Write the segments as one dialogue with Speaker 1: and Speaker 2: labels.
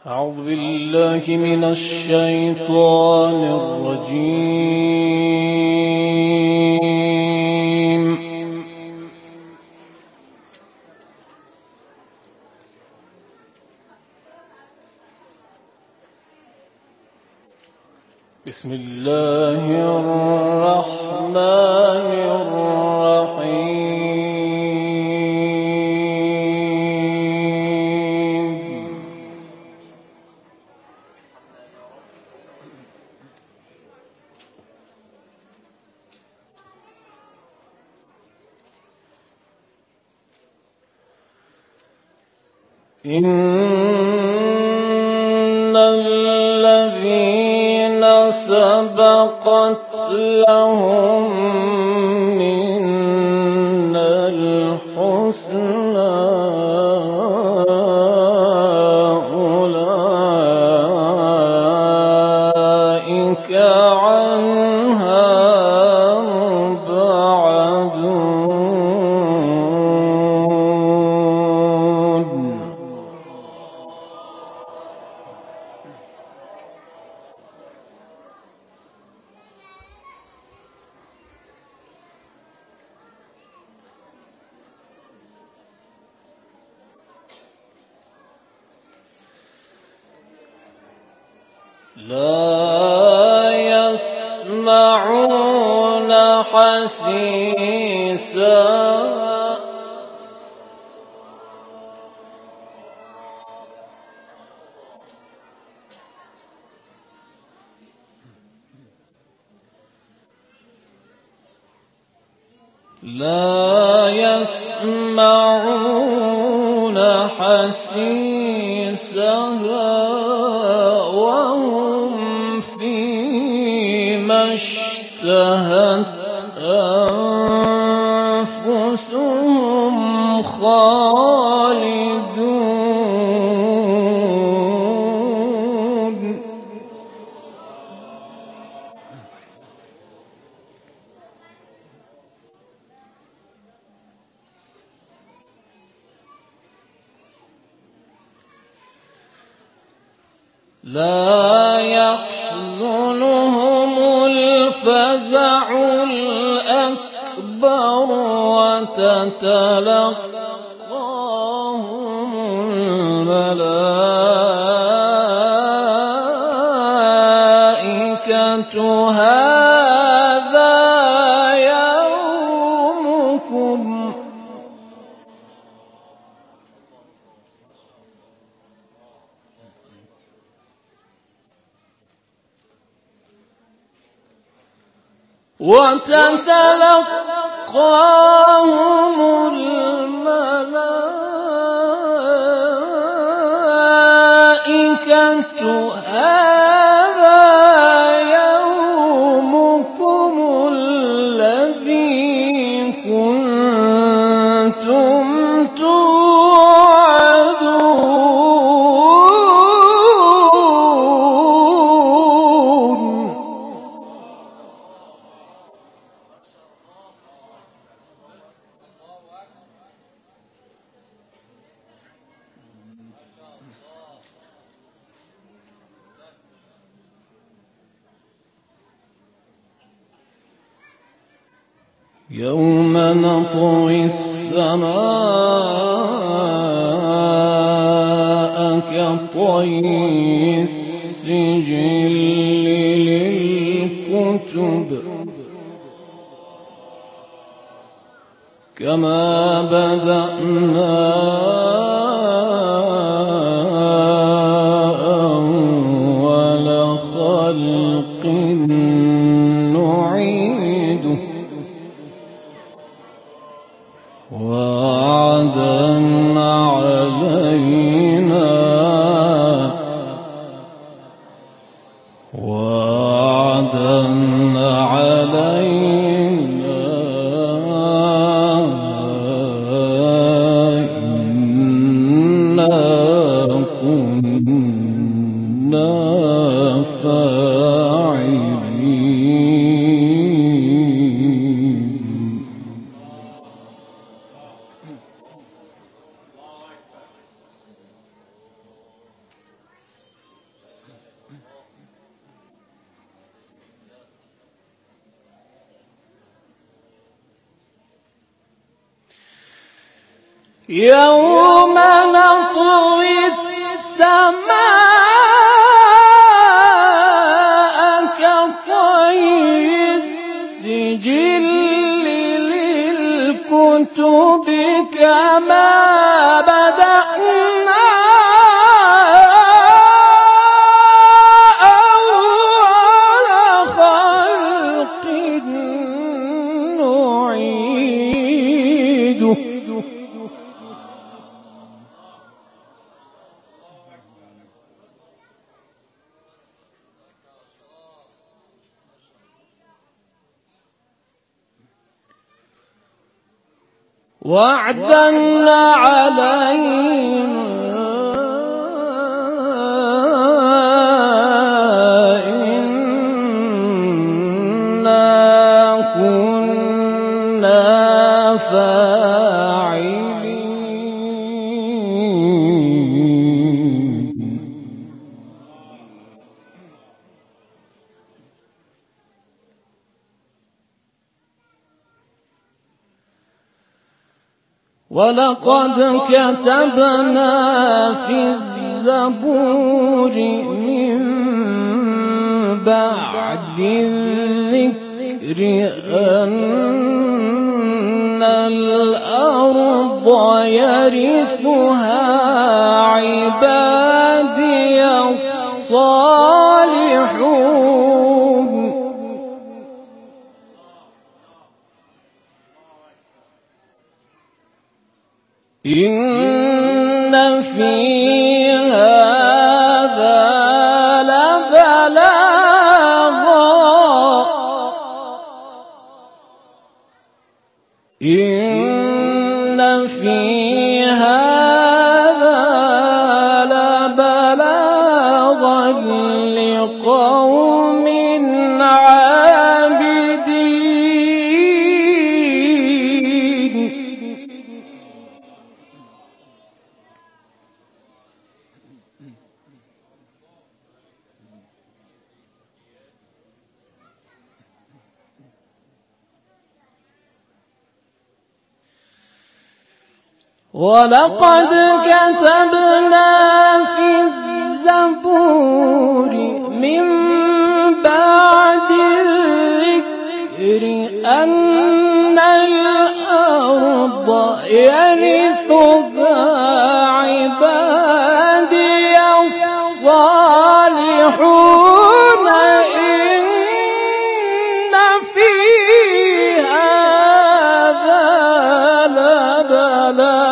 Speaker 1: أعوذ بالله من الشيطان الرجيم. بسم الله الرحمن الرحيم. إن الذين سبقت لهم منا الحسنى أولئك عنها لا يسمعون حسيسها لا يسمعون حسيسها وهم فيما اشتهت أنفسهم خالدون. لا يحزنهم الفزع الأكبر وتتلقاهم الملائكة هذا يومكم وتتلقاهم الملائكة هذا يومكم الذي كنتم توعدون. يوم نطوي السماء كطي السجل للكتب كما بدأنا أول خلق نعيده وعدا علينا إنا كنا فاعلين. يوم نطوي السماء كطي السجل للكتب كما بدأنا أول خلق نعيده. وعدا علينا إنا كنا فاعلين. ولقد كتبنا في الزبور من بعد الذكر أن الأرض يرثها عبادي الصالحون. إن في هذا لبلاغا إن في هذا لبلاغا لقوم عابدين. ولقد كتبنا في الزبور من بعد الذكر أن الأرض يرثها عبادي الصالحون. إن في هذا لبلاغا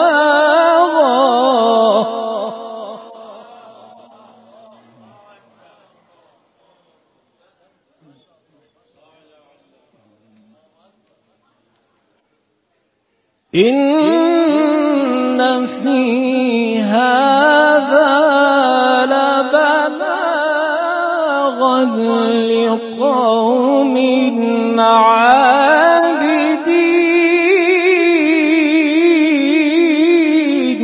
Speaker 1: إن في هذا لبلاغا لقوم عابدين.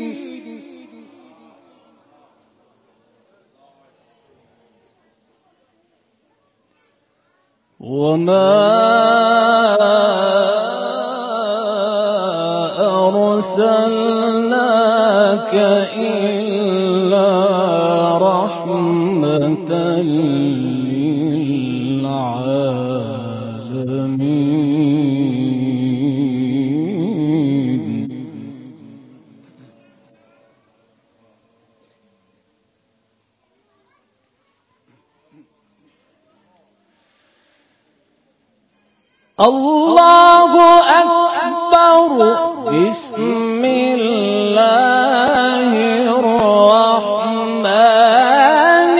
Speaker 1: وما أرسلناك إلا رحمة للعالمين. الله أكبر. بسم الله الرحمن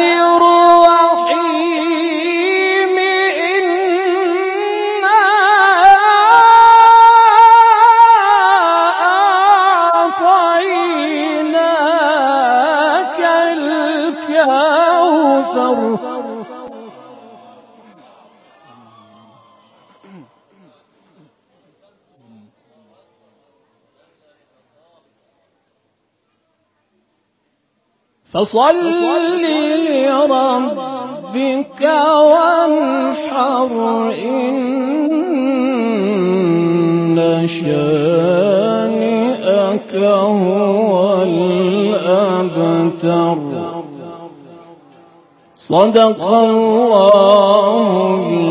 Speaker 1: الرحيم. إنا أعطيناك الكوثر. فصل لربك وانحر إن شانئك هو الأبتر. صدق الله